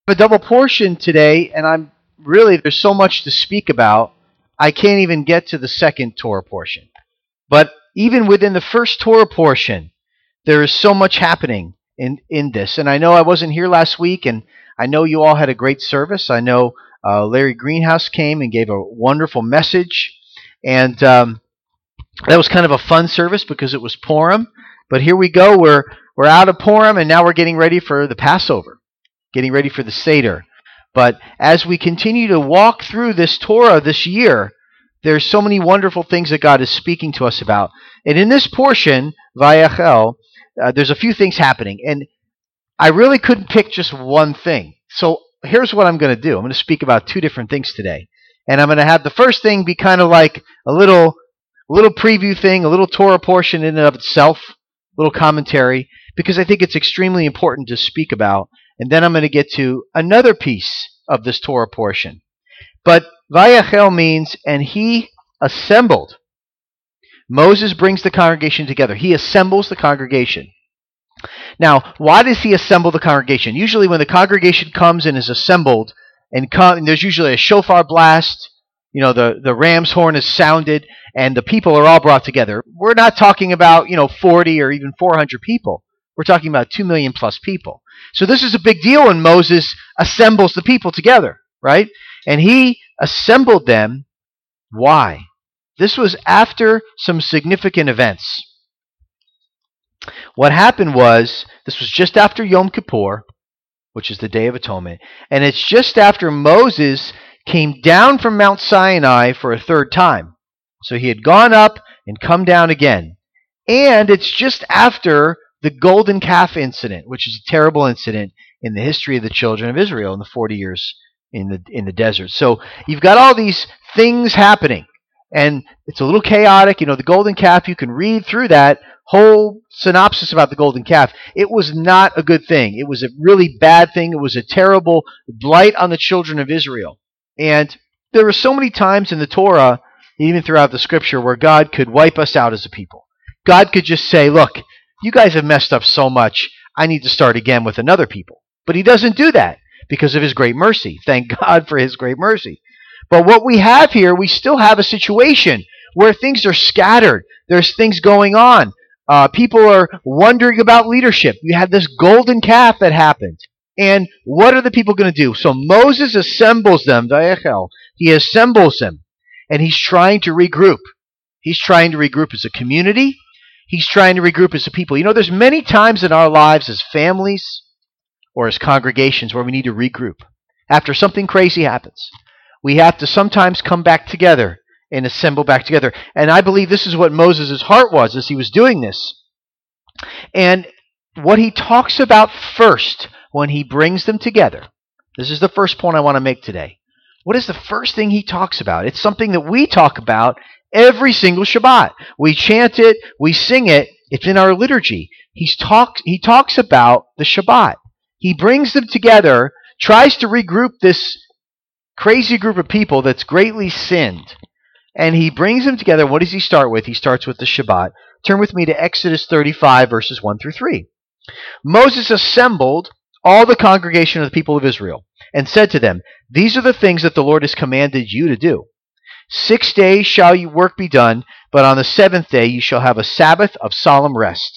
A double portion today, and there's so much to speak about, I can't even get to the second Torah portion. But even within the first Torah portion, there is so much happening in this. And I know I wasn't here last week, and I know you all had a great service. I know Larry Greenhouse came and gave a wonderful message. And that was kind of a fun service because it was Purim. But here we go. We're out of Purim, and now we're getting ready for the Passover, getting ready for the Seder. But as we continue to walk through this Torah this year, there's so many wonderful things that God is speaking to us about. And in this portion, Vayachel, there's a few things happening. And I really couldn't pick just one thing. So here's what I'm going to do. I'm going to speak about two different things today. And I'm going to have the first thing be kind of like a little preview thing, a little Torah portion in and of itself, a little commentary, because I think it's extremely important to speak about. And then I'm going to get to another piece of this Torah portion. But Vayachel means, and he assembled. Moses brings the congregation together. He assembles the congregation. Now, why does he assemble the congregation? Usually when the congregation comes and is assembled, and there's usually a shofar blast, the ram's horn is sounded, and the people are all brought together. We're not talking about, 40 or even 400 people. We're talking about 2 million plus people. So this is a big deal when Moses assembles the people together, right? And he assembled them. Why? This was after some significant events. What happened was, this was just after Yom Kippur, which is the Day of Atonement, and it's just after Moses came down from Mount Sinai for a third time. So he had gone up and come down again. And it's just after the golden calf incident, which is a terrible incident in the history of the children of Israel in the 40 years in the desert. So you've got all these things happening, and it's a little chaotic. The golden calf, you can read through that whole synopsis about the golden calf. It was not a good thing. It was a really bad thing. It was a terrible blight on the children of Israel. And there were so many times in the Torah, even throughout the Scripture, where God could wipe us out as a people. God could just say, look, you guys have messed up so much, I need to start again with another people. But he doesn't do that because of his great mercy. Thank God for his great mercy. But what we have here, we still have a situation where things are scattered. There's things going on. People are wondering about leadership. You had this golden calf that happened. And what are the people going to do? So Moses assembles them, Vayachel. He assembles them. And he's trying to regroup. He's trying to regroup as a community. He's trying to regroup as a people. There's many times in our lives as families or as congregations where we need to regroup. After something crazy happens, we have to sometimes come back together and assemble back together. And I believe this is what Moses' heart was as he was doing this. And what he talks about first when he brings them together, this is the first point I want to make today. What is the first thing he talks about? It's something that we talk about every single Shabbat. We chant it, we sing it, it's in our liturgy. He talks about the Shabbat. He brings them together, tries to regroup this crazy group of people that's greatly sinned. And he brings them together. What does he start with? He starts with the Shabbat. Turn with me to Exodus 35, verses 1 through 3. Moses assembled all the congregation of the people of Israel and said to them, these are the things that the Lord has commanded you to do. 6 days shall your work be done, but on the seventh day you shall have a Sabbath of solemn rest,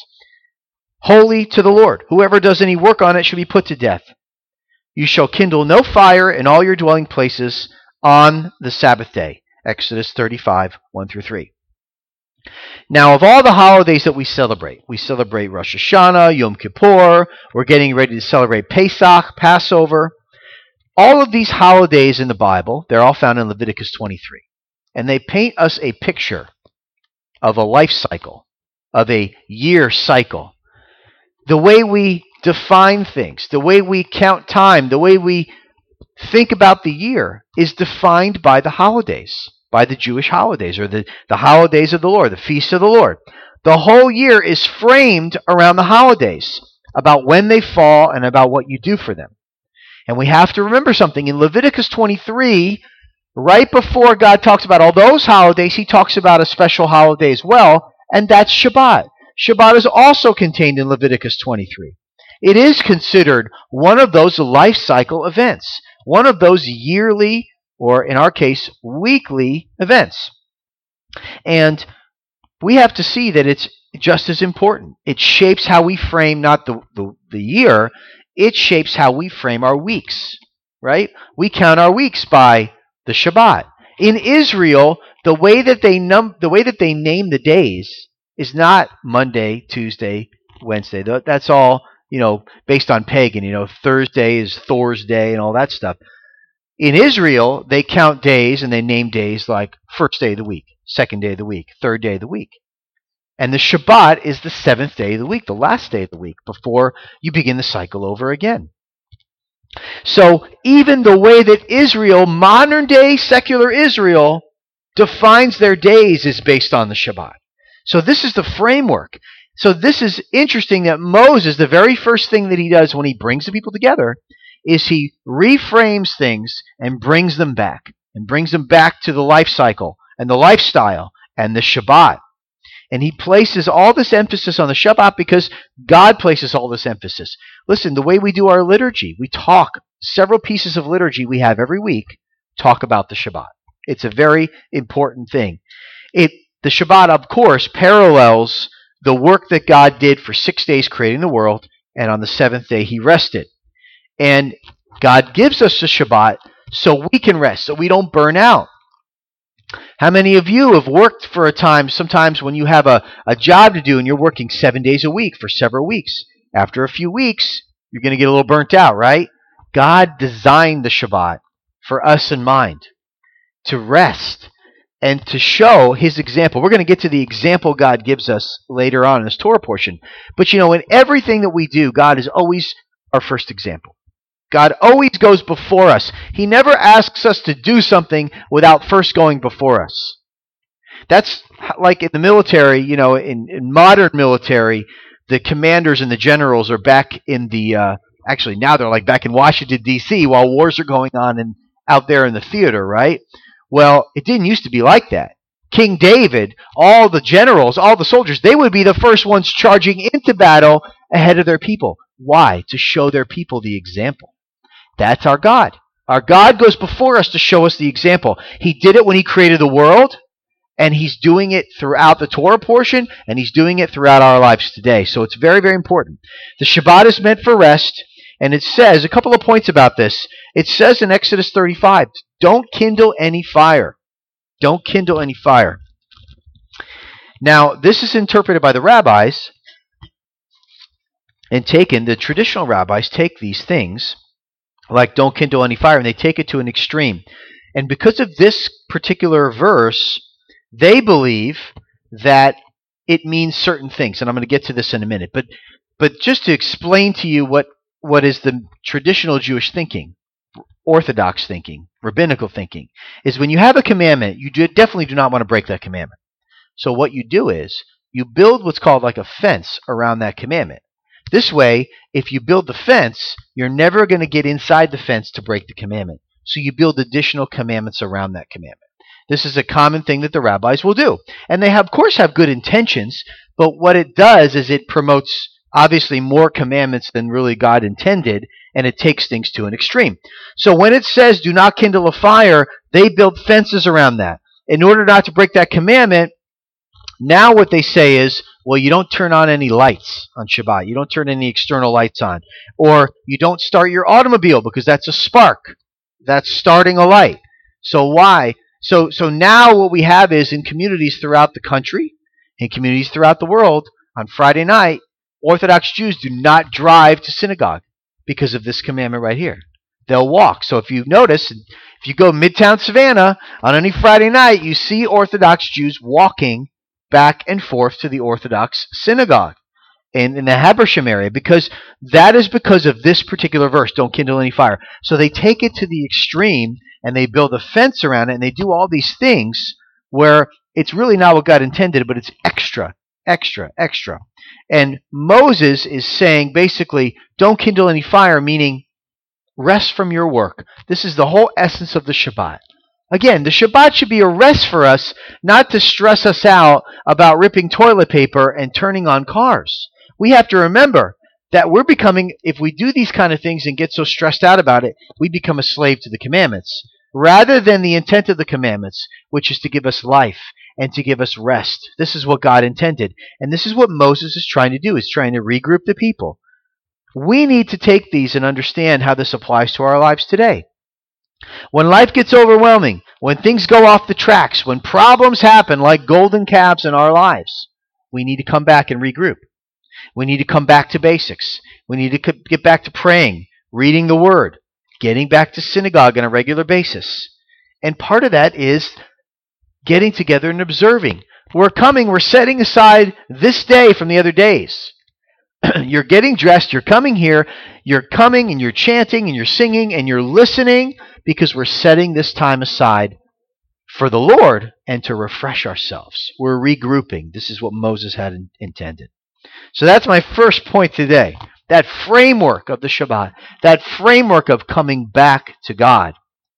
holy to the Lord. Whoever does any work on it shall be put to death. You shall kindle no fire in all your dwelling places on the Sabbath day. Exodus 35, 1 through 3. Now, of all the holidays that we celebrate Rosh Hashanah, Yom Kippur, we're getting ready to celebrate Pesach, Passover. All of these holidays in the Bible, they're all found in Leviticus 23. And they paint us a picture of a life cycle, of a year cycle. The way we define things, the way we count time, the way we think about the year is defined by the holidays, by the Jewish holidays, or the holidays of the Lord, the feasts of the Lord. The whole year is framed around the holidays, about when they fall and about what you do for them. And we have to remember something. In Leviticus 23, right before God talks about all those holidays, he talks about a special holiday as well, and that's Shabbat. Shabbat is also contained in Leviticus 23. It is considered one of those life cycle events, one of those yearly, or in our case, weekly events. And we have to see that it's just as important. It shapes how we frame not the year, it shapes how we frame our weeks, right? We count our weeks by the Shabbat. In Israel, the way that they name the days is not Monday, Tuesday, Wednesday. That's all, based on pagan. Thursday is Thor's Day and all that stuff. In Israel, they count days and they name days like first day of the week, second day of the week, third day of the week. And the Shabbat is the seventh day of the week, the last day of the week, before you begin the cycle over again. So even the way that Israel, modern day secular Israel, defines their days is based on the Shabbat. So this is the framework. So this is interesting that Moses, the very first thing that he does when he brings the people together, is he reframes things and brings them back to the life cycle and the lifestyle and the Shabbat. And he places all this emphasis on the Shabbat because God places all this emphasis. Listen, the way we do our liturgy, we talk, several pieces of liturgy we have every week talk about the Shabbat. It's a very important thing. The Shabbat, of course, parallels the work that God did for 6 days creating the world, and on the seventh day he rested. And God gives us the Shabbat so we can rest, so we don't burn out. How many of you have worked for a time, sometimes when you have a job to do and you're working 7 days a week for several weeks? After a few weeks, you're going to get a little burnt out, right? God designed the Shabbat for us in mind, to rest and to show his example. We're going to get to the example God gives us later on in this Torah portion. But in everything that we do, God is always our first example. God always goes before us. He never asks us to do something without first going before us. That's like in the military, in modern military, the commanders and the generals are back in the, actually now they're like back in Washington, D.C. while wars are going on out there in the theater, right? Well, it didn't used to be like that. King David, all the generals, all the soldiers, they would be the first ones charging into battle ahead of their people. Why? To show their people the example. That's our God. Our God goes before us to show us the example. He did it when he created the world, and he's doing it throughout the Torah portion, and he's doing it throughout our lives today. So it's very, very important. The Shabbat is meant for rest, and it says, a couple of points about this. It says in Exodus 35, don't kindle any fire. Don't kindle any fire. Now, this is interpreted by the rabbis, and the traditional rabbis take these things, like don't kindle any fire, and they take it to an extreme. And because of this particular verse, they believe that it means certain things. And I'm going to get to this in a minute. But just to explain to you what is the traditional Jewish thinking, Orthodox thinking, rabbinical thinking, is when you have a commandment, you definitely do not want to break that commandment. So what you do is you build what's called like a fence around that commandment. This way, if you build the fence, you're never going to get inside the fence to break the commandment. So you build additional commandments around that commandment. This is a common thing that the rabbis will do. And they, of course, have good intentions, but what it does is it promotes, obviously, more commandments than really God intended, and it takes things to an extreme. So when it says, do not kindle a fire, they build fences around that. In order not to break that commandment, now what they say is, well, you don't turn on any lights on Shabbat. You don't turn any external lights on. Or you don't start your automobile because that's a spark. That's starting a light. So why? So now what we have is in communities throughout the country, in communities throughout the world, on Friday night, Orthodox Jews do not drive to synagogue because of this commandment right here. They'll walk. So if you notice, if you go Midtown Savannah on any Friday night, you see Orthodox Jews walking back and forth to the Orthodox synagogue in the Habersham area, because that is because of this particular verse, don't kindle any fire. So they take it to the extreme, and they build a fence around it, and they do all these things where it's really not what God intended, but it's extra, extra, extra. And Moses is saying, basically, don't kindle any fire, meaning rest from your work. This is the whole essence of the Shabbat. Again, the Shabbat should be a rest for us, not to stress us out about ripping toilet paper and turning on cars. We have to remember that we're becoming, if we do these kind of things and get so stressed out about it, we become a slave to the commandments, rather than the intent of the commandments, which is to give us life and to give us rest. This is what God intended. And this is what Moses is trying to do, is trying to regroup the people. We need to take these and understand how this applies to our lives today. When life gets overwhelming, when things go off the tracks, when problems happen like golden calves in our lives, we need to come back and regroup. We need to come back to basics. We need to get back to praying, reading the Word, getting back to synagogue on a regular basis. And part of that is getting together and observing. We're setting aside this day from the other days. You're getting dressed, you're coming here, you're coming and you're chanting and you're singing and you're listening, because we're setting this time aside for the Lord and to refresh ourselves. We're regrouping. This is what Moses had intended. So that's my first point today. That framework of the Shabbat, that framework of coming back to God.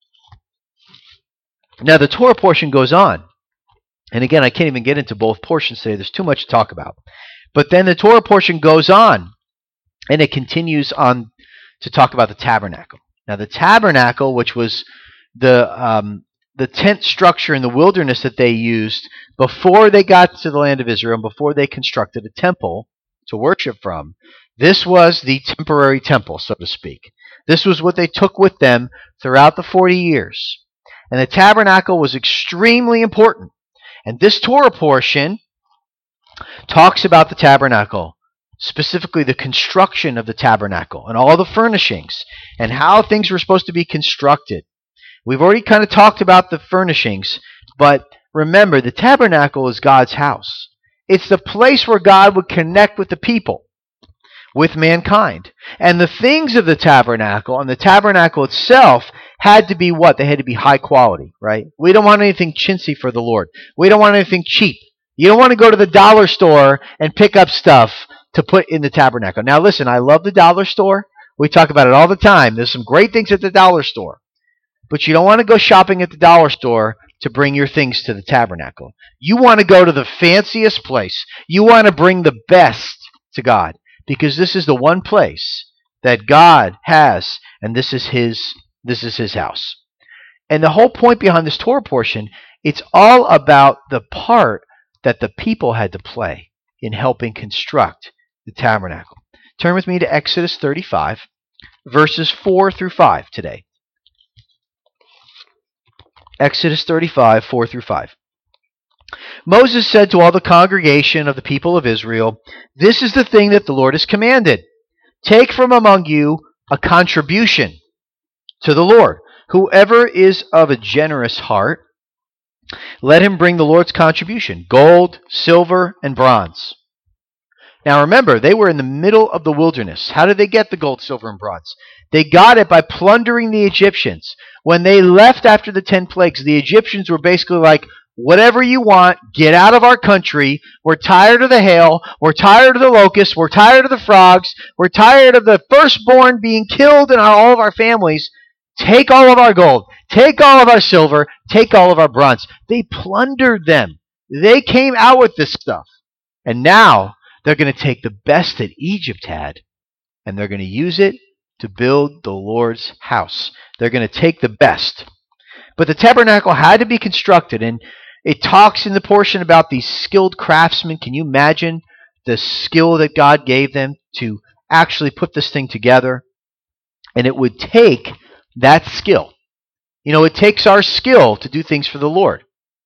Now the Torah portion goes on. And again, I can't even get into both portions today. There's too much to talk about. But then the Torah portion goes on, and it continues on to talk about the tabernacle. Now the tabernacle, which was the tent structure in the wilderness that they used before they got to the land of Israel and before they constructed a temple to worship from, this was the temporary temple, so to speak. This was what they took with them throughout the 40 years. And the tabernacle was extremely important. And this Torah portion talks about the tabernacle, specifically the construction of the tabernacle and all the furnishings and how things were supposed to be constructed. We've already kind of talked about the furnishings, but remember, the tabernacle is God's house. It's the place where God would connect with the people, with mankind. And the things of the tabernacle and the tabernacle itself had to be what? They had to be high quality, right? We don't want anything chintzy for the Lord. We don't want anything cheap. You don't want to go to the dollar store and pick up stuff to put in the tabernacle. Now listen, I love the dollar store. We talk about it all the time. There's some great things at the dollar store. But you don't want to go shopping at the dollar store to bring your things to the tabernacle. You want to go to the fanciest place. You want to bring the best to God, because this is the one place that God has, and this is his house. And the whole point behind this Torah portion, it's all about the part that the people had to play in helping construct the tabernacle. Turn with me to Exodus 35, verses 4 through 5 today. Exodus 35, 4 through 5. Moses said to all the congregation of the people of Israel, "This is the thing that the Lord has commanded. Take from among you a contribution to the Lord. Whoever is of a generous heart, let him bring the Lord's contribution, gold, silver, and bronze." Now remember, they were in the middle of the wilderness. How did they get the gold, silver, and bronze? They got it by plundering the Egyptians. When they left after the 10 plagues, the Egyptians were basically like, whatever you want, get out of our country. We're tired of the hail. We're tired of the locusts. We're tired of the frogs. We're tired of the firstborn being killed in all of our families. Take all of our gold. Take all of our silver. Take all of our bronze. They plundered them. They came out with this stuff. And now they're going to take the best that Egypt had, and they're going to use it to build the Lord's house. They're going to take the best. But the tabernacle had to be constructed, and it talks in the portion about these skilled craftsmen. Can you imagine the skill that God gave them to actually put this thing together? And it would take that skill. You know, it takes our skill to do things for the Lord.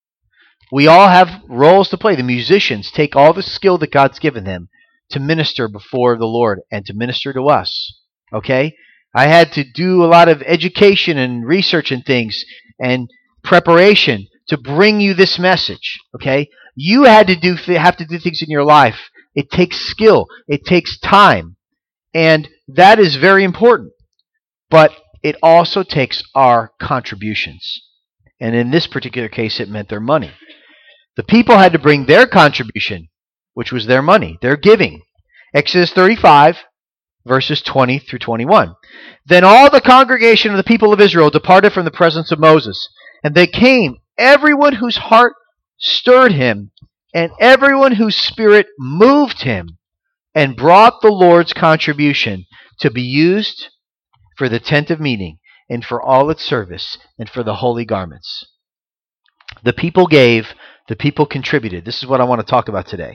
We all have roles to play. The musicians take all the skill that God's given them to minister before the Lord and to minister to us. Okay? I had to do a lot of education and research and things and preparation to bring you this message. Okay? You have to do things in your life. It takes skill. It takes time. And that is very important. But it also takes our contributions. And in this particular case, it meant their money. The people had to bring their contribution, which was their money, their giving. Exodus 35, verses 20 through 21. Then all the congregation of the people of Israel departed from the presence of Moses. And they came, everyone whose heart stirred him, and everyone whose spirit moved him, and brought the Lord's contribution to be used for the tent of meeting and for all its service and for the holy garments. The people gave, the people contributed. This is what I want to talk about today.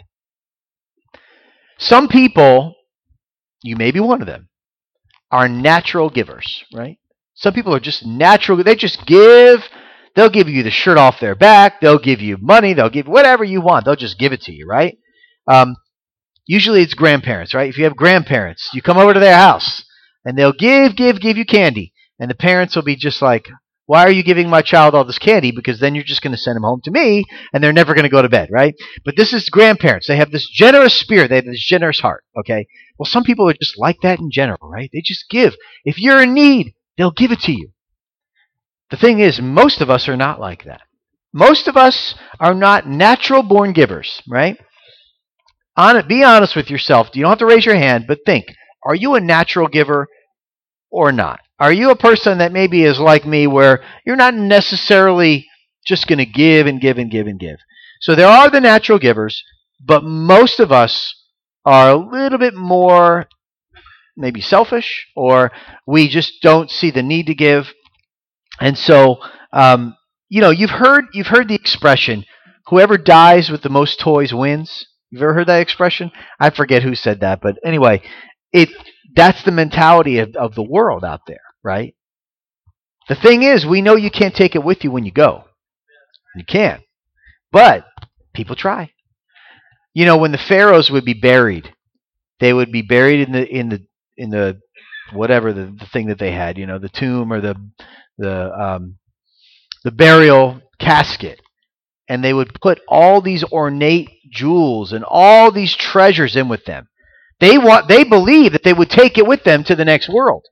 Some people, you may be one of them, are natural givers, right? Some people are just natural. They just give. They'll give you the shirt off their back. They'll give you money. They'll give whatever you want. They'll just give it to you, right? Usually it's grandparents, right? If you have grandparents, you come over to their house and they'll give you candy. And the parents will be just like, why are you giving my child all this candy? Because then you're just going to send them home to me and they're never going to go to bed, right? But this is grandparents. They have this generous spirit. They have this generous heart, okay? Well, some people are just like that in general, right? They just give. If you're in need, they'll give it to you. The thing is, most of us are not like that. Most of us are not natural-born givers, right? Be honest with yourself. You don't have to raise your hand, but think, are you a natural giver or not? Are you a person that maybe is like me where you're not necessarily just going to give and give and give and give? So there are the natural givers, but most of us are a little bit more maybe selfish, or we just don't see the need to give. And so, you've heard the expression, whoever dies with the most toys wins. You've ever heard that expression? I forget who said that, but anyway, that's the mentality of the world out there, right? The thing is, we know you can't take it with you when you go. You can't. But people try. When the pharaohs would be buried, they would be buried in the whatever the thing that they had, the tomb or the burial casket, and they would put all these ornate jewels and all these treasures in with them. They believe that they would take it with them to the next world.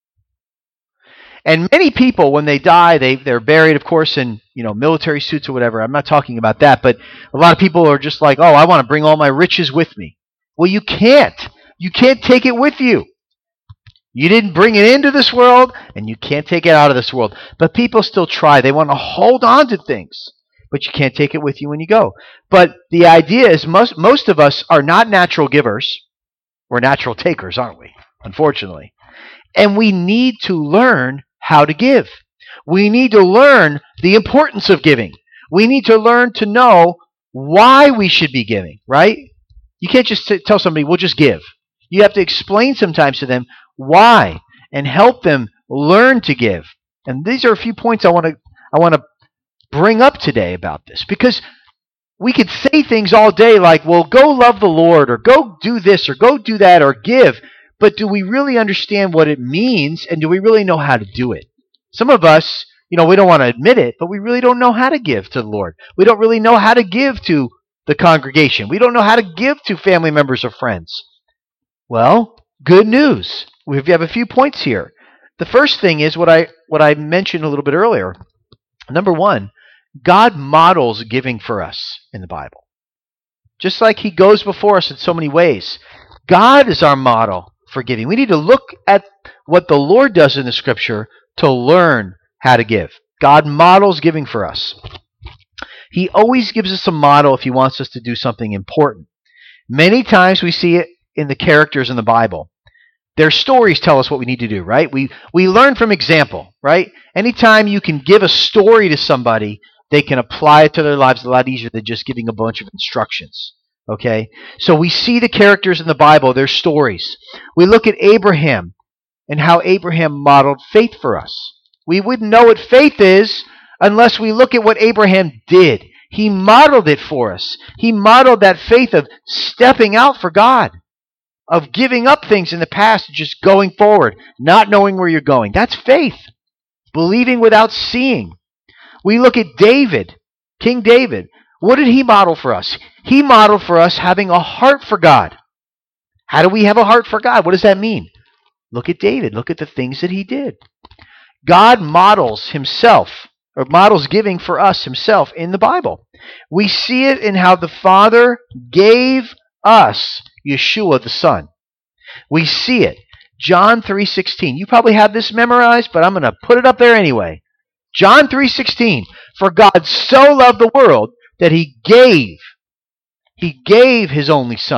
And many people, when they die, they're buried, of course, in military suits or whatever. I'm not talking about that, but a lot of people are just like, oh, I want to bring all my riches with me. Well, you can't. You can't take it with you. You didn't bring it into this world, and you can't take it out of this world. But people still try. They want to hold on to things, but you can't take it with you when you go. But the idea is most of us are not natural givers. We're natural takers, aren't we? Unfortunately. And we need to learn how to give. We need to learn the importance of giving. We need to learn to know why we should be giving, right? You can't just tell somebody, we'll just give. You have to explain sometimes to them why and help them learn to give. And these are a few points I want to bring up today about this, because we could say things all day like, well, go love the Lord, or go do this, or go do that, or give. But do we really understand what it means, and do we really know how to do it? Some of us, we don't want to admit it, but we really don't know how to give to the Lord. We don't really know how to give to the congregation. We don't know how to give to family members or friends. Well, good news. We have a few points here. The first thing is what I mentioned a little bit earlier. Number one, God models giving for us in the Bible. Just like He goes before us in so many ways. God is our model for giving. We need to look at what the Lord does in the Scripture to learn how to give. God models giving for us. He always gives us a model if He wants us to do something important. Many times we see it in the characters in the Bible. Their stories tell us what we need to do, right? We learn from example, right? Anytime you can give a story to somebody, they can apply it to their lives a lot easier than just giving a bunch of instructions. Okay? So we see the characters in the Bible, their stories. We look at Abraham and how Abraham modeled faith for us. We wouldn't know what faith is unless we look at what Abraham did. He modeled it for us. He modeled that faith of stepping out for God, of giving up things in the past and just going forward, not knowing where you're going. That's faith. Believing without seeing. We look at David, King David. What did he model for us? He modeled for us having a heart for God. How do we have a heart for God? What does that mean? Look at David. Look at the things that he did. God models Himself, or models giving for us Himself in the Bible. We see it in how the Father gave us Yeshua the Son. We see it. John 3:16. You probably have this memorized, but I'm going to put it up there anyway. John 3:16. For God so loved the world that He gave His only Son,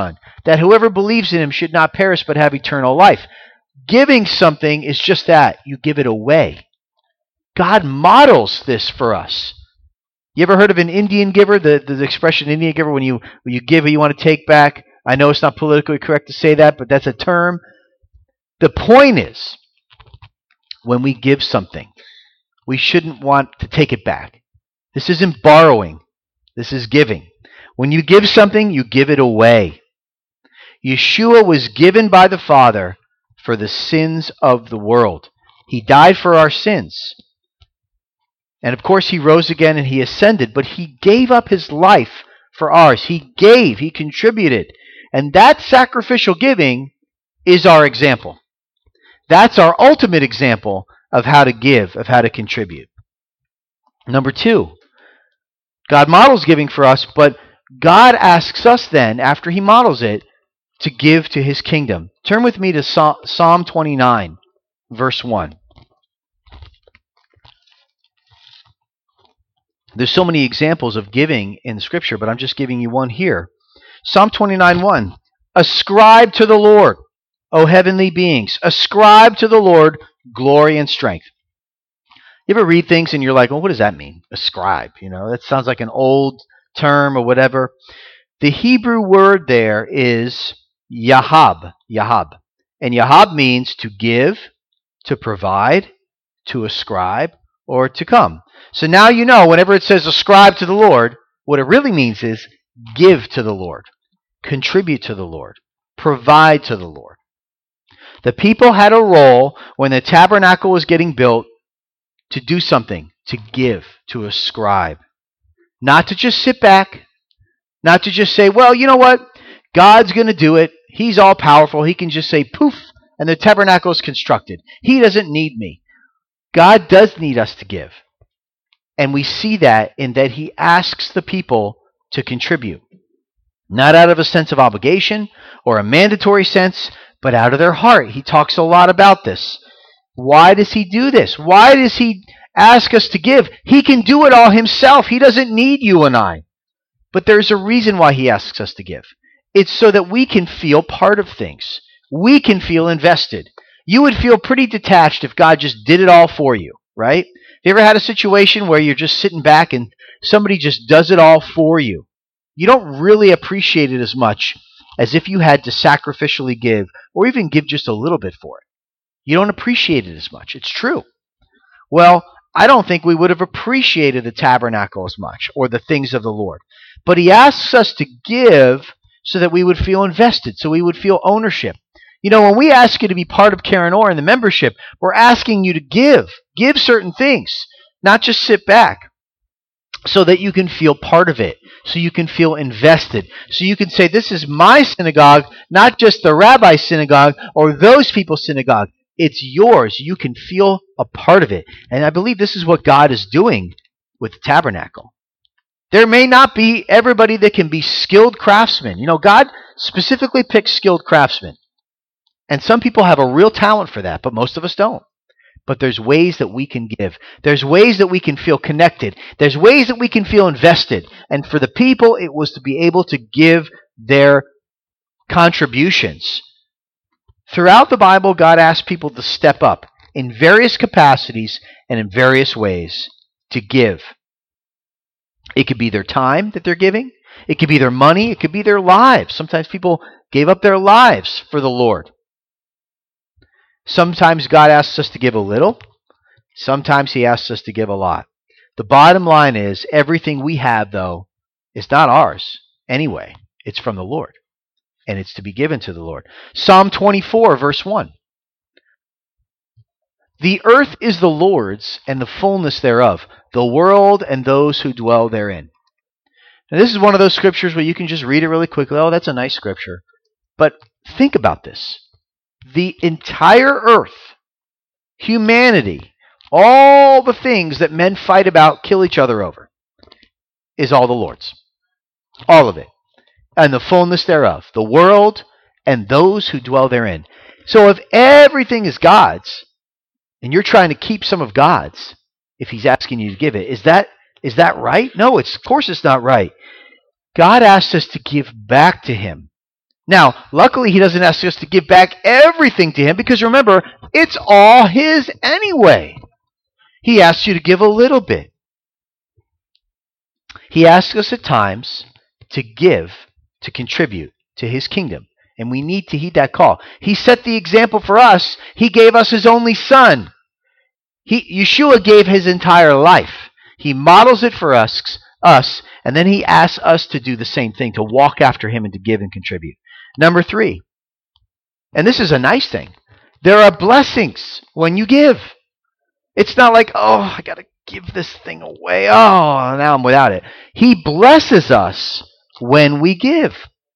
that whoever believes in him should not perish but have eternal life. Giving something is just that. You give it away. God models this for us. You ever heard of an Indian giver? The expression Indian giver, when you give what you want to take back. I know it's not politically correct to say that, but that's a term. The point is, when we give something, we shouldn't want to take it back. This isn't borrowing. This is giving. When you give something, you give it away. Yeshua was given by the Father for the sins of the world. He died for our sins. And of course, he rose again and he ascended, but he gave up his life for ours. He gave, he contributed. And that sacrificial giving is our example. That's our ultimate example of how to give, of how to contribute. Number 2, God models giving for us, but God asks us then, after he models it, to give to his kingdom. Turn with me to Psalm 29, verse 1. There's so many examples of giving in Scripture, but I'm just giving you one here. Psalm 29:1. Ascribe to the Lord, O heavenly beings. Ascribe to the Lord glory and strength. You ever read things and you're like, well, what does that mean? Ascribe. That sounds like an old term or whatever. The Hebrew word there is Yahab. Yahab. And Yahab means to give, to provide, to ascribe, or to come. So now you know whenever it says ascribe to the Lord, what it really means is give to the Lord, contribute to the Lord, provide to the Lord. The people had a role when the tabernacle was getting built to do something, to give, to ascribe. Not to just sit back, not to just say, well, you know what? God's going to do it. He's all powerful. He can just say poof, and the tabernacle is constructed. He doesn't need me. God does need us to give. And we see that in that he asks the people to contribute. Not out of a sense of obligation or a mandatory sense, but out of their heart. He talks a lot about this. Why does he do this? Why does he ask us to give? He can do it all himself. He doesn't need you and I. But there's a reason why he asks us to give. It's so that we can feel part of things. We can feel invested. You would feel pretty detached if God just did it all for you, right? Have you ever had a situation where you're just sitting back and somebody just does it all for you? You don't really appreciate it as much as if you had to sacrificially give or even give just a little bit for it. You don't appreciate it as much. It's true. Well, I don't think we would have appreciated the tabernacle as much or the things of the Lord. But he asks us to give so that we would feel invested, so we would feel ownership. When we ask you to be part of Karen Orr in the membership, we're asking you to give certain things, not just sit back, so that you can feel part of it, so you can feel invested, so you can say, this is my synagogue, not just the rabbi's synagogue or those people's synagogue. It's yours. You can feel a part of it. And I believe this is what God is doing with the tabernacle. There may not be everybody that can be skilled craftsmen. God specifically picks skilled craftsmen. And some people have a real talent for that, but most of us don't. But there's ways that we can give. There's ways that we can feel connected. There's ways that we can feel invested. And for the people, it was to be able to give their contributions. Throughout the Bible, God asks people to step up in various capacities and in various ways to give. It could be their time that they're giving. It could be their money. It could be their lives. Sometimes people gave up their lives for the Lord. Sometimes God asks us to give a little. Sometimes he asks us to give a lot. The bottom line is everything we have, though, is not ours anyway. It's from the Lord. And it's to be given to the Lord. Psalm 24, verse 1. The earth is the Lord's and the fullness thereof, the world and those who dwell therein. Now, this is one of those scriptures where you can just read it really quickly. Oh, that's a nice scripture. But think about this. The entire earth, humanity, all the things that men fight about, kill each other over, is all the Lord's. All of it. And the fullness thereof, the world and those who dwell therein. So if everything is God's, and you're trying to keep some of God's, if he's asking you to give it, is that right? No, of course it's not right. God asks us to give back to him. Now, luckily, he doesn't ask us to give back everything to him because remember, it's all his anyway. He asks you to give a little bit. He asks us at times to give, to contribute to his kingdom. And we need to heed that call. He set the example for us. He gave us his only son. Yeshua gave his entire life. He models it for us, and then he asks us to do the same thing, to walk after him and to give and contribute. Number 3, and this is a nice thing, there are blessings when you give. It's not like, oh, I got to give this thing away. Oh, now I'm without it. He blesses us when we give.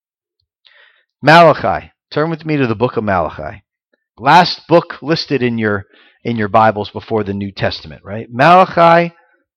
Malachi. Turn with me to the book of Malachi. Last book listed in your Bibles before the New Testament, right? Malachi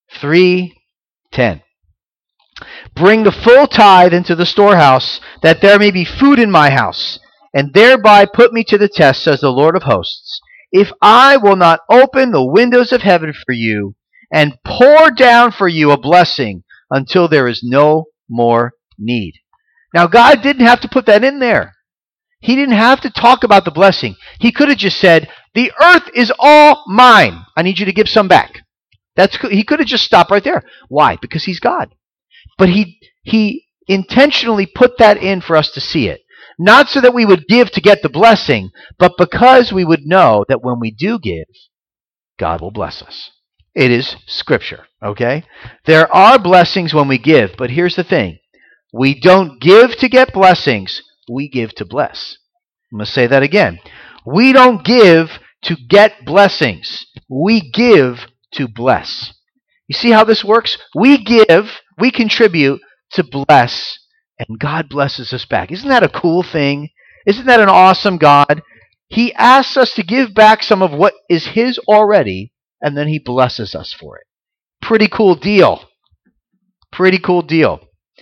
3:10. Bring the full tithe into the storehouse, that there may be food in my house, and thereby put me to the test, says the Lord of hosts, if I will not open the windows of heaven for you and pour down for you a blessing until there is no more need. Now, God didn't have to put that in there. He didn't have to talk about the blessing. He could have just said, the earth is all mine. I need you to give some back. He could have just stopped right there. Why? Because he's God. But he intentionally put that in for us to see it. Not so that we would give to get the blessing, but because we would know that when we do give, God will bless us. It is Scripture, okay? There are blessings when we give, but here's the thing. We don't give to get blessings. We give to bless. I'm going to say that again. We don't give to get blessings. We give to bless. You see how this works? We give, we contribute to bless, and God blesses us back. Isn't that a cool thing? Isn't that an awesome God? He asks us to give back some of what is his already, and then he blesses us for it. Pretty cool deal. Pretty cool deal.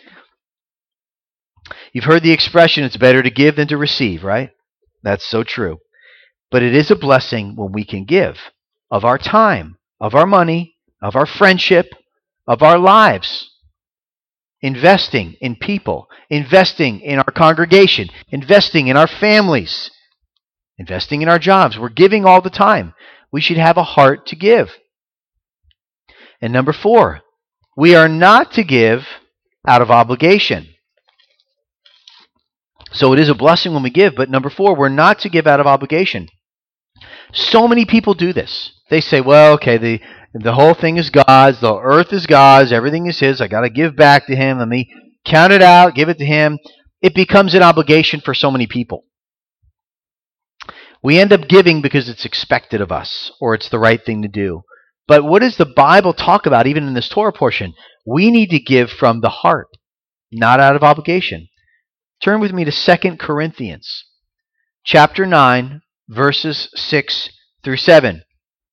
You've heard the expression, it's better to give than to receive, right? That's so true. But it is a blessing when we can give of our time, of our money, of our friendship, of our lives. Investing in people, investing in our congregation, investing in our families, investing in our jobs. We're giving all the time. We should have a heart to give. And number 4, we are not to give out of obligation. So it is a blessing when we give, but number 4, we're not to give out of obligation. So many people do this. They say, well, okay, the whole thing is God's, the earth is God's, everything is his, I got to give back to him, let me count it out, give it to him. It becomes an obligation for so many people. We end up giving because it's expected of us, or it's the right thing to do. But what does the Bible talk about, even in this Torah portion? We need to give from the heart, not out of obligation. Turn with me to 2 Corinthians, chapter 9, verses 6 through 7.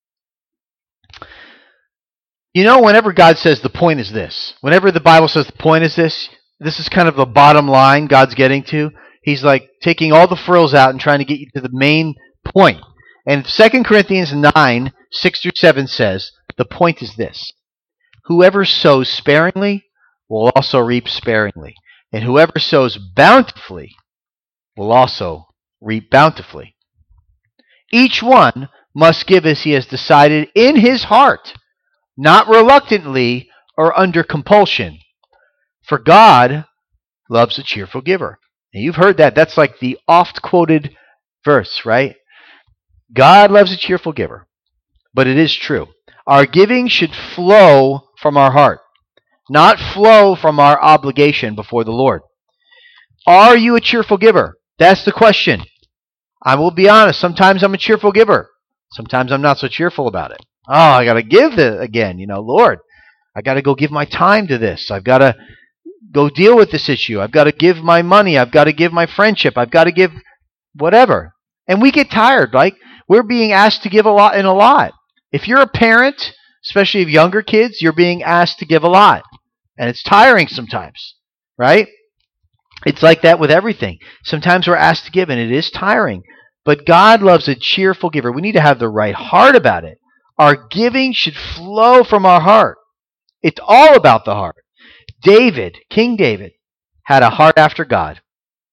You know, whenever God says the point is this, whenever the Bible says the point is this is kind of the bottom line God's getting to. He's like taking all the frills out and trying to get you to the main point. And 2 Corinthians 9, 6 through 7 says, the point is this. Whoever sows sparingly will also reap sparingly. And whoever sows bountifully will also reap bountifully. Each one must give as he has decided in his heart, not reluctantly or under compulsion. For God loves a cheerful giver. Now, you've heard that. That's like the oft-quoted verse, right? God loves a cheerful giver. But it is true. Our giving should flow from our heart, not flow from our obligation before the Lord. Are you a cheerful giver? That's the question. I will be honest. Sometimes I'm a cheerful giver. Sometimes I'm not so cheerful about it. Oh, I got to give again. Lord, I got to go give my time to this. I've got to go deal with this issue. I've got to give my money. I've got to give my friendship. I've got to give whatever. And we get tired. Like, we're being asked to give a lot and a lot. If you're a parent, especially of younger kids, you're being asked to give a lot. And it's tiring sometimes, right? It's like that with everything. Sometimes we're asked to give, and it is tiring. But God loves a cheerful giver. We need to have the right heart about it. Our giving should flow from our heart. It's all about the heart. King David, had a heart after God.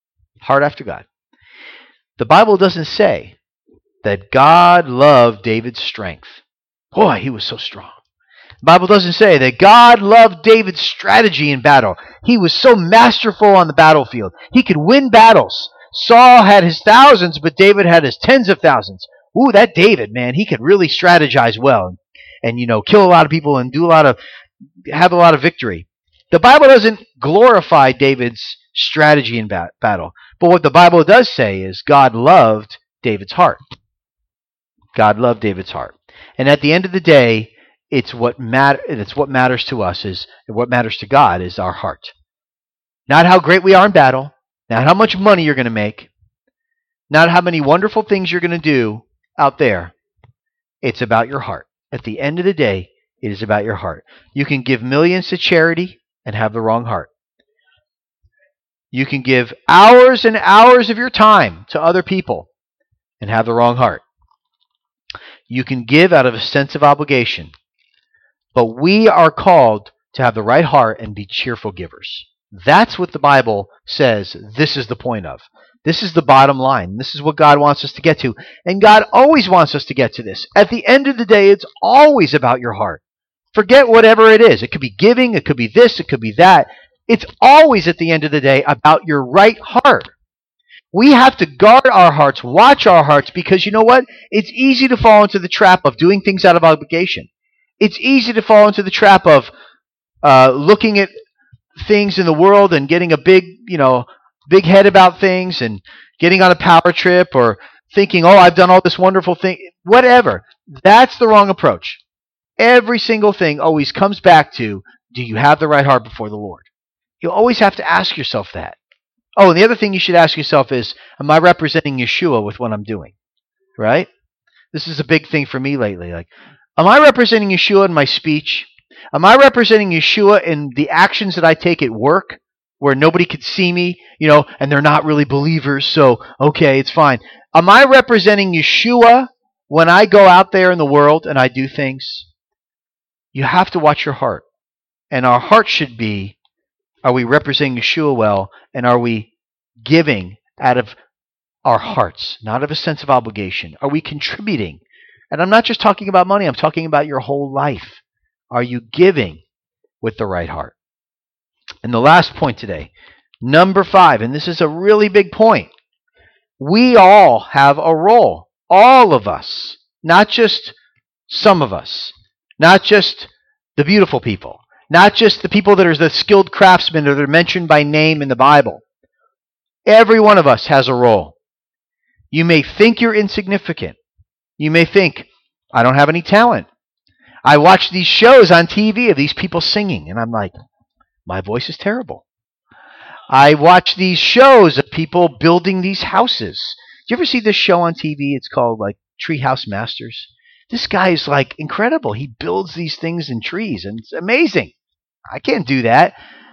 Heart after God. The Bible doesn't say that God loved David's strength. Boy, he was so strong. The Bible doesn't say that God loved David's strategy in battle. He was so masterful on the battlefield. He could win battles. Saul had his thousands, but David had his tens of thousands. Ooh, that David, man, he could really strategize well and kill a lot of people and have a lot of victory. The Bible doesn't glorify David's strategy in battle. But what the Bible does say is God loved David's heart. God loved David's heart. And at the end of the day, it's what matters to us what matters to God is our heart. Not how great we are in battle, not how much money you're going to make, not how many wonderful things you're going to do out there. It's about your heart. At the end of the day, it is about your heart. You can give millions to charity and have the wrong heart. You can give hours and hours of your time to other people and have the wrong heart. You can give out of a sense of obligation. But we are called to have the right heart and be cheerful givers. That's what the Bible says this is the point of. This is the bottom line. This is what God wants us to get to. And God always wants us to get to this. At the end of the day, it's always about your heart. Forget whatever it is. It could be giving, it could be this, it could be that. It's always at the end of the day about your right heart. We have to guard our hearts, watch our hearts, because you know what? It's easy to fall into the trap of doing things out of obligation. It's easy to fall into the trap of looking at things in the world and getting a big head about things and getting on a power trip or thinking, oh, I've done all this wonderful thing. Whatever. That's the wrong approach. Every single thing always comes back to, do you have the right heart before the Lord? You always have to ask yourself that. Oh, and the other thing you should ask yourself is, am I representing Yeshua with what I'm doing? Right? This is a big thing for me lately. Like, am I representing Yeshua in my speech? Am I representing Yeshua in the actions that I take at work where nobody could see me, and they're not really believers, so, okay, it's fine. Am I representing Yeshua when I go out there in the world and I do things? You have to watch your heart. And our heart should be, are we representing Yeshua well, and are we giving out of our hearts, not of a sense of obligation? Are we contributing? And I'm not just talking about money, I'm talking about your whole life. Are you giving with the right heart? And the last point today, number 5, and this is a really big point. We all have a role. All of us. Not just some of us. Not just the beautiful people. Not just the people that are the skilled craftsmen or they're mentioned by name in the Bible. Every one of us has a role. You may think you're insignificant. You may think, I don't have any talent. I watch these shows on TV of these people singing, and I'm like, my voice is terrible. I watch these shows of people building these houses. Do you ever see this show on TV? It's called like Treehouse Masters. This guy is like incredible. He builds these things in trees, and it's amazing. I can't do that.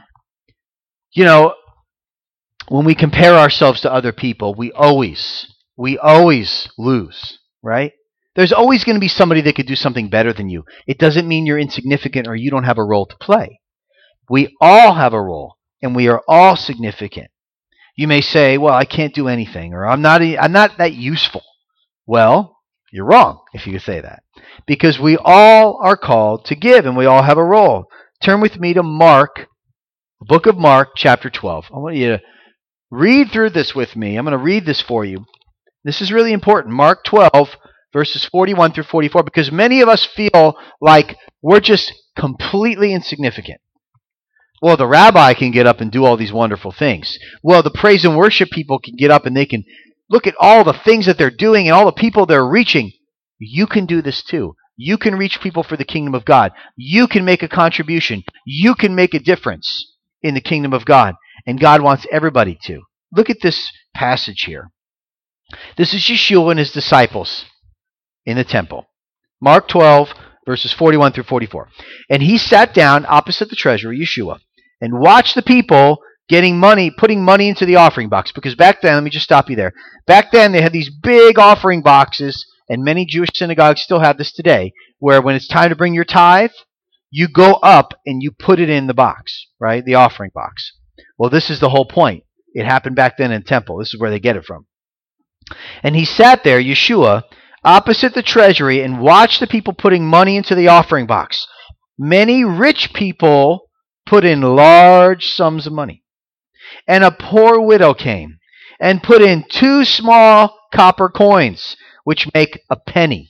When we compare ourselves to other people, we always lose, right? There's always going to be somebody that could do something better than you. It doesn't mean you're insignificant or you don't have a role to play. We all have a role, and we are all significant. You may say, well, I can't do anything, or I'm not that useful. Well, you're wrong if you say that. Because we all are called to give, and we all have a role. Turn with me to Mark, the book of Mark, chapter 12. I want you to read through this with me. I'm going to read this for you. This is really important. Mark 12, verses 41 through 44, because many of us feel like we're just completely insignificant. Well, the rabbi can get up and do all these wonderful things. Well, the praise and worship people can get up and they can look at all the things that they're doing and all the people they're reaching. You can do this too. You can reach people for the kingdom of God. You can make a contribution. You can make a difference in the kingdom of God. And God wants everybody to. Look at this passage here. This is Yeshua and his disciples in the temple. Mark 12, verses 41 through 44. And he sat down opposite the treasury, Yeshua, and watched the people getting money, putting money into the offering box. Because back then, let me just stop you there. Back then, they had these big offering boxes, and many Jewish synagogues still have this today, where when it's time to bring your tithe, you go up and you put it in the box, right? The offering box. Well, this is the whole point. It happened back then in temple. This is where they get it from. And he sat there, Yeshua, opposite the treasury and watched the people putting money into the offering box. Many rich people put in large sums of money. And a poor widow came and put in 2 small copper coins, which make a penny.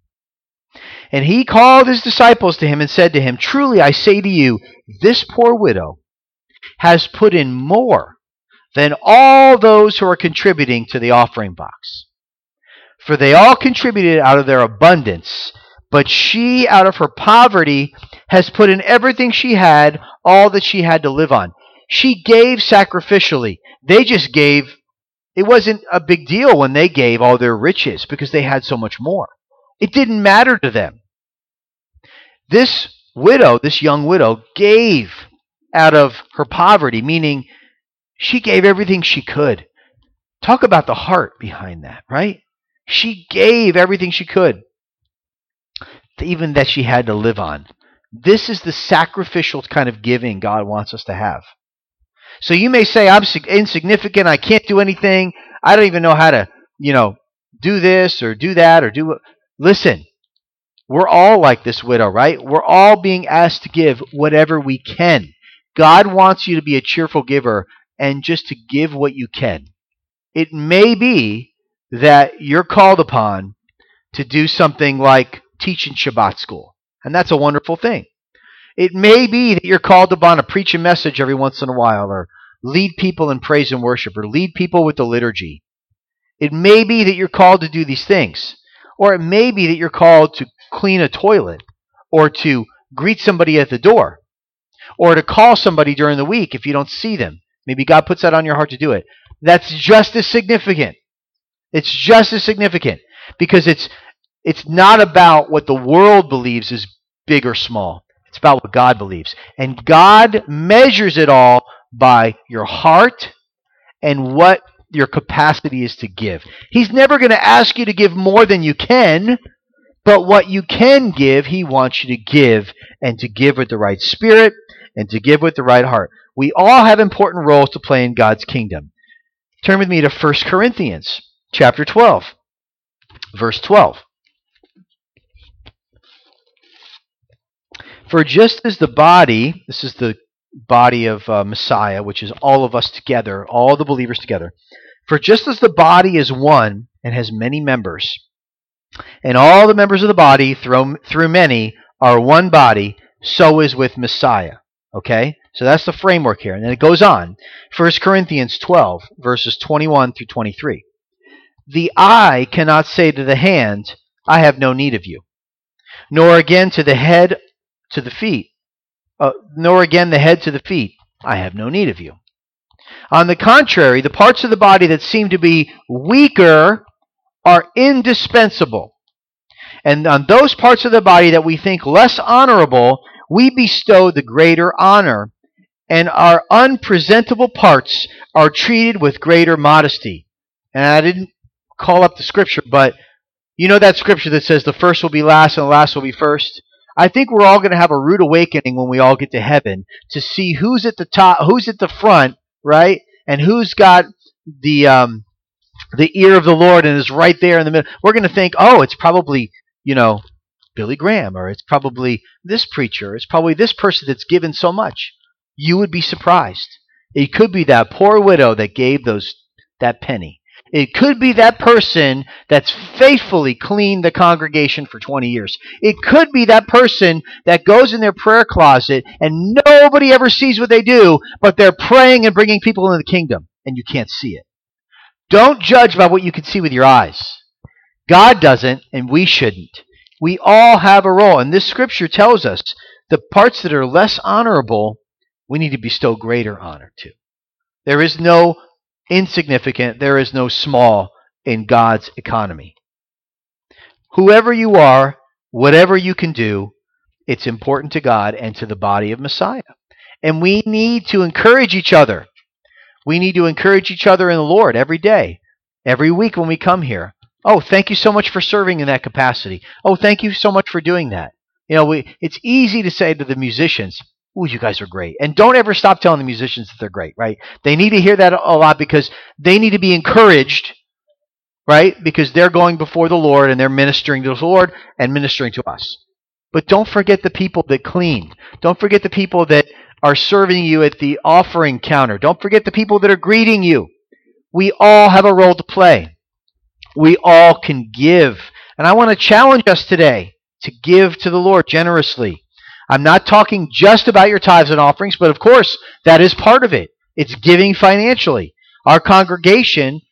And he called his disciples to him and said to him, Truly I say to you, this poor widow has put in more than all those who are contributing to the offering box. For they all contributed out of their abundance, but she out of her poverty has put in everything she had, all that she had to live on. She gave sacrificially. They just gave. It wasn't a big deal when they gave all their riches because they had so much more. It didn't matter to them. This widow, this young widow, gave out of her poverty, meaning she gave everything she could. Talk about the heart behind that, right? She gave everything she could, even that she had to live on. This is the sacrificial kind of giving God wants us to have. So you may say, I'm insignificant, I can't do anything, I don't even know how to, do this or do that or do... Listen, we're all like this widow, right? We're all being asked to give whatever we can. God wants you to be a cheerful giver and just to give what you can. It may be that you're called upon to do something like teach in Shabbat school, and that's a wonderful thing. It may be that you're called upon to preach a message every once in a while, or lead people in praise and worship, or lead people with the liturgy. It may be that you're called to do these things, or it may be that you're called to clean a toilet, or to greet somebody at the door, or to call somebody during the week if you don't see them. Maybe God puts that on your heart to do it. That's just as significant. It's just as significant because it's not about what the world believes is big or small. It's about what God believes. And God measures it all by your heart and what your capacity is to give. He's never going to ask you to give more than you can, but what you can give, He wants you to give, and to give with the right spirit and to give with the right heart. We all have important roles to play in God's kingdom. Turn with me to 1 Corinthians chapter 12, verse 12. For just as the body, this is the body of Messiah, which is all of us together, all the believers together. For just as the body is one and has many members, and all the members of the body through many are one body, so is with Messiah. Okay? So that's the framework here. And then it goes on. 1 Corinthians 12, verses 21 through 23. The eye cannot say to the hand, I have no need of you, nor again to the head to the feet, nor again the head to the feet, I have no need of you. On the contrary, the parts of the body that seem to be weaker are indispensable. And on those parts of the body that we think less honorable, we bestow the greater honor, and our unpresentable parts are treated with greater modesty. And I didn't call up the scripture, but you know that scripture that says the first will be last and the last will be first? I think we're all going to have a rude awakening when we all get to heaven to see who's at the top, who's at the front, right? And who's got the ear of the Lord and is right there in the middle. We're going to think, oh, it's probably, Billy Graham, or it's probably this preacher, it's probably this person that's given so much. You would be surprised. It could be that poor widow that gave that penny. It could be that person that's faithfully cleaned the congregation for 20 years. It could be that person that goes in their prayer closet and nobody ever sees what they do, but they're praying and bringing people into the kingdom, and you can't see it. Don't judge by what you can see with your eyes. God doesn't, and we shouldn't. We all have a role, and this scripture tells us the parts that are less honorable, we need to bestow greater honor to. There is no insignificant, there is no small in God's economy. Whoever you are, whatever you can do, it's important to God and to the body of Messiah. And we need to encourage each other. We need to encourage each other in the Lord every day, every week when we come here. Oh, thank you so much for serving in that capacity. Oh, thank you so much for doing that. It's easy to say to the musicians, ooh, you guys are great. And don't ever stop telling the musicians that they're great, right? They need to hear that a lot because they need to be encouraged, right? Because they're going before the Lord and they're ministering to the Lord and ministering to us. But don't forget the people that clean. Don't forget the people that are serving you at the offering counter. Don't forget the people that are greeting you. We all have a role to play. We all can give. And I want to challenge us today to give to the Lord generously. I'm not talking just about your tithes and offerings, but of course, that is part of it. It's giving financially. Our congregation,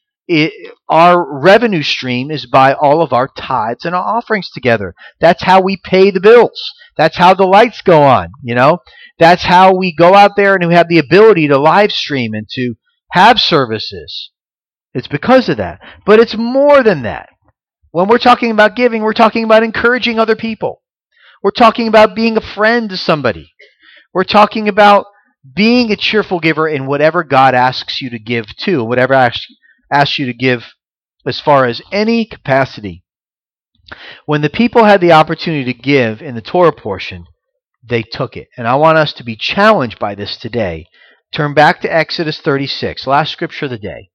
our revenue stream is by all of our tithes and our offerings together. That's how we pay the bills. That's how the lights go on, you know. That's how we go out there and we have the ability to live stream and to have services. It's because of that. But it's more than that. When we're talking about giving, we're talking about encouraging other people. We're talking about being a friend to somebody. We're talking about being a cheerful giver in whatever God asks you to give to, whatever asks you to give as far as any capacity. When the people had the opportunity to give in the Torah portion, they took it. And I want us to be challenged by this today. Turn back to Exodus 36, last scripture of the day.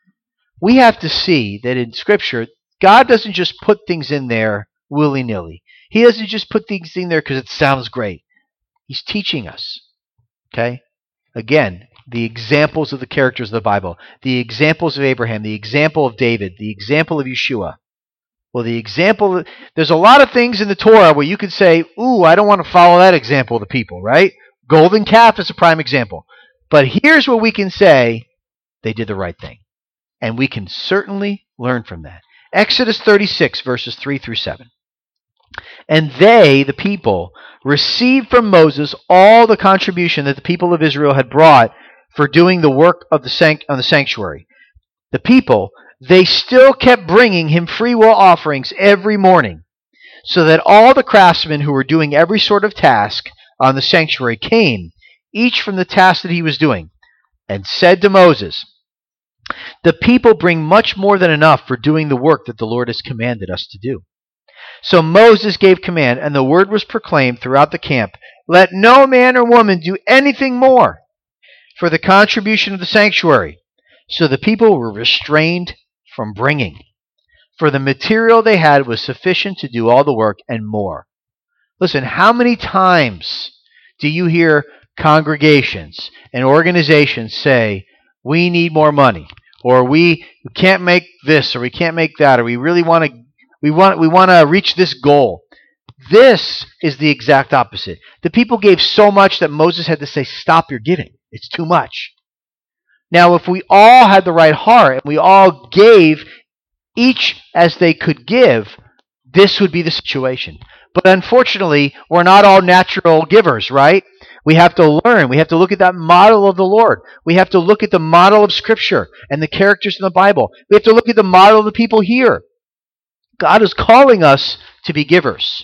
We have to see that in Scripture, God doesn't just put things in there willy-nilly. He doesn't just put things in there because it sounds great. He's teaching us. Okay? Again, the examples of the characters of the Bible, the examples of Abraham, the example of David, the example of Yeshua. Well, there's a lot of things in the Torah where you could say, ooh, I don't want to follow that example of the people, right? Golden calf is a prime example. But here's what we can say, they did the right thing. And we can certainly learn from that. Exodus 36, verses 3 through 7. And they, the people, received from Moses all the contribution that the people of Israel had brought for doing the work of the sanctuary. The people, they still kept bringing him freewill offerings every morning, so that all the craftsmen who were doing every sort of task on the sanctuary came, each from the task that he was doing, and said to Moses, the people bring much more than enough for doing the work that the Lord has commanded us to do. So Moses gave command, and the word was proclaimed throughout the camp, let no man or woman do anything more for the contribution of the sanctuary. So the people were restrained from bringing, for the material they had was sufficient to do all the work and more. Listen, how many times do you hear congregations and organizations say, we need more money, or we can't make this, or we can't make that, or we really want to reach this goal? This is the exact opposite. The people gave so much that Moses had to say, stop your giving. It's too much. Now, if we all had the right heart and we all gave each as they could give, this would be the situation. But unfortunately, we're not all natural givers, right? We have to learn. We have to look at that model of the Lord. We have to look at the model of Scripture and the characters in the Bible. We have to look at the model of the people here. God is calling us to be givers.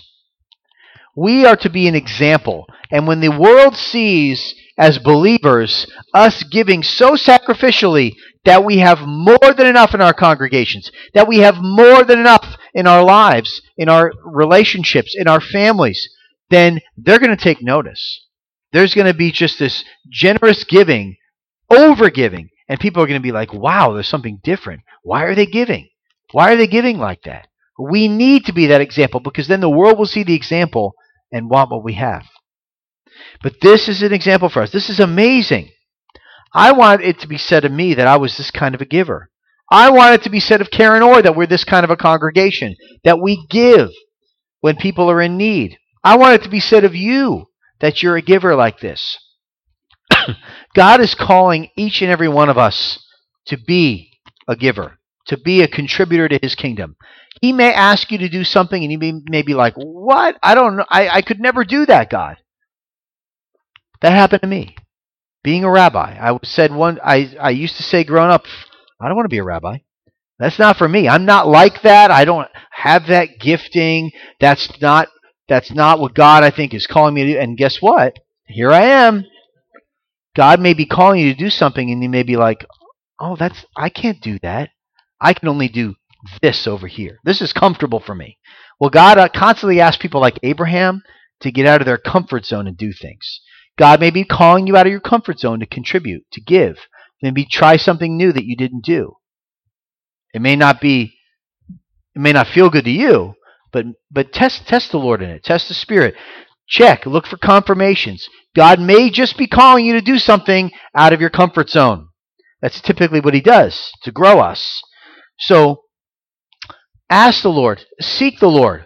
We are to be an example. And when the world sees, as believers, us giving so sacrificially that we have more than enough in our congregations, that we have more than enough in our lives, in our relationships, in our families, then they're going to take notice. There's going to be just this generous giving, over-giving, and people are going to be like, wow, there's something different. Why are they giving? Why are they giving like that? We need to be that example, because then the world will see the example and want what we have. But this is an example for us. This is amazing. I want it to be said of me that I was this kind of a giver. I want it to be said of Karen Orr that we're this kind of a congregation, that we give when people are in need. I want it to be said of you that you're a giver like this. God is calling each and every one of us to be a giver, to be a contributor to his kingdom. He may ask you to do something and you may be like, what? I don't know. I could never do that, God. That happened to me. Being a rabbi. I used to say growing up, I don't want to be a rabbi. That's not for me. I'm not like that. I don't have that gifting. That's not what God, I think, is calling me to do. And guess what? Here I am. God may be calling you to do something and you may be like, oh, I can't do that. I can only do this over here. This is comfortable for me. Well, God constantly asks people like Abraham to get out of their comfort zone and do things. God may be calling you out of your comfort zone to contribute, to give. Maybe try something new that you didn't do. It may not feel good to you, but test the Lord in it. Test the Spirit. Check. Look for confirmations. God may just be calling you to do something out of your comfort zone. That's typically what He does to grow us. So ask the Lord. Seek the Lord.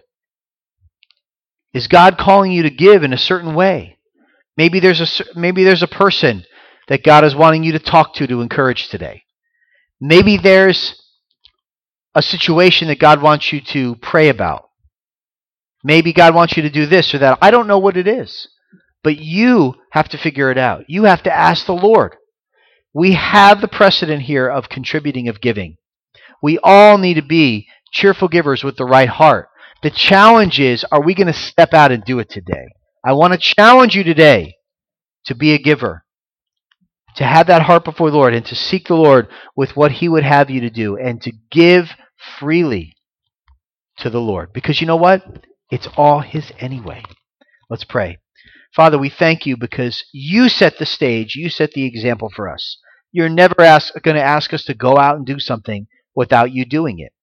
Is God calling you to give in a certain way? Maybe there's a person that God is wanting you to talk to encourage today. Maybe there's a situation that God wants you to pray about. Maybe God wants you to do this or that. I don't know what it is, but you have to figure it out. You have to ask the Lord. We have the precedent here of contributing, of giving. We all need to be cheerful givers with the right heart. The challenge is, are we going to step out and do it today? I want to challenge you today to be a giver, to have that heart before the Lord, and to seek the Lord with what He would have you to do, and to give freely to the Lord. Because you know what? It's all His anyway. Let's pray. Father, we thank You because You set the stage. You set the example for us. You're never going to ask us to go out and do something without You doing it.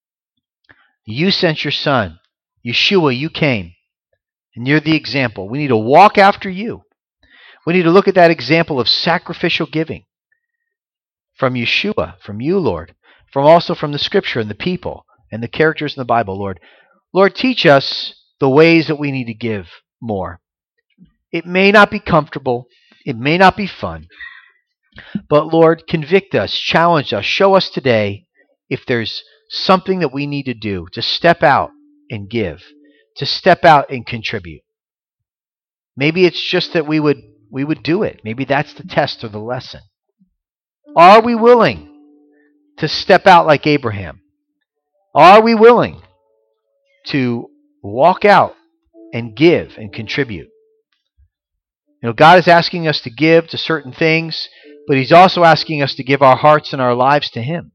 You sent Your Son. Yeshua, You came. And You're the example. We need to walk after You. We need to look at that example of sacrificial giving from Yeshua, from You, Lord, also from the Scripture and the people and the characters in the Bible, Lord. Lord, teach us the ways that we need to give more. It may not be comfortable. It may not be fun. But Lord, convict us, challenge us, show us today if there's something that we need to do to step out and give, to step out and contribute. Maybe it's just that we would do it. Maybe that's the test or the lesson. Are we willing to step out like Abraham? Are we willing to walk out and give and contribute? You know, God is asking us to give to certain things, but He's also asking us to give our hearts and our lives to Him.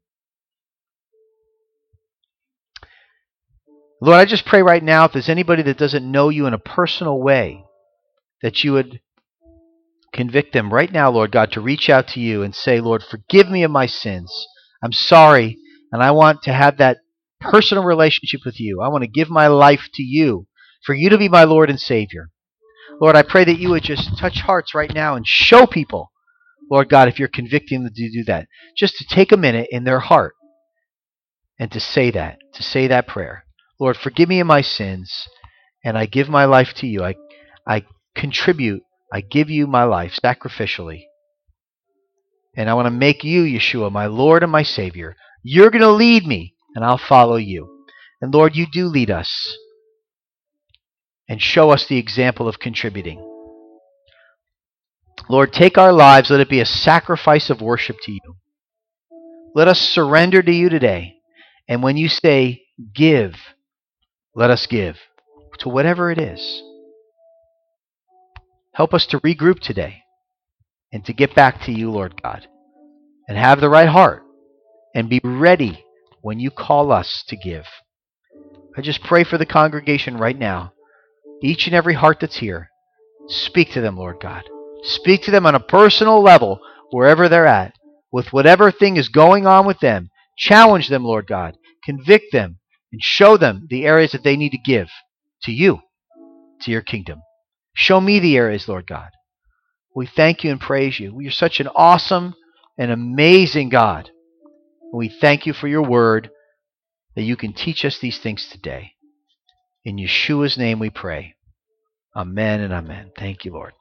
Lord, I just pray right now, if there's anybody that doesn't know You in a personal way, that You would convict them right now, Lord God, to reach out to You and say, Lord, forgive me of my sins. I'm sorry, and I want to have that personal relationship with You. I want to give my life to You, for You to be my Lord and Savior. Lord, I pray that You would just touch hearts right now and show people, Lord God, if You're convicting them to do that, just to take a minute in their heart and to say that prayer. Lord, forgive me of my sins, and I give my life to You. I contribute. I give You my life sacrificially. And I want to make You, Yeshua, my Lord and my Savior. You're going to lead me, and I'll follow You. And Lord, You do lead us and show us the example of contributing. Lord, take our lives. Let it be a sacrifice of worship to You. Let us surrender to You today. And when You say, give, let us give to whatever it is. Help us to regroup today and to get back to You, Lord God, and have the right heart and be ready when You call us to give. I just pray for the congregation right now, each and every heart that's here. Speak to them, Lord God. Speak to them on a personal level, wherever they're at, with whatever thing is going on with them. Challenge them, Lord God. Convict them and show them the areas that they need to give to You, to Your kingdom. Show me the areas, Lord God. We thank You and praise You. You're such an awesome and amazing God. We thank You for Your word, that You can teach us these things today. In Yeshua's name we pray. Amen and amen. Thank You, Lord.